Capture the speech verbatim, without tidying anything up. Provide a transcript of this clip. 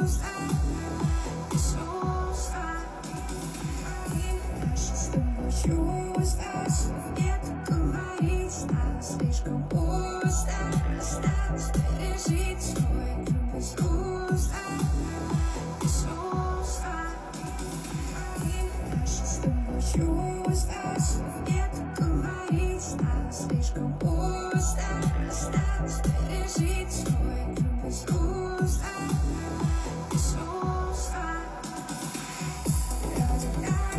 Слишком пусто, осталось пережить свой день без груза, без груза. И наши с тобой чувства, где-то говорить, стало слишком поздно.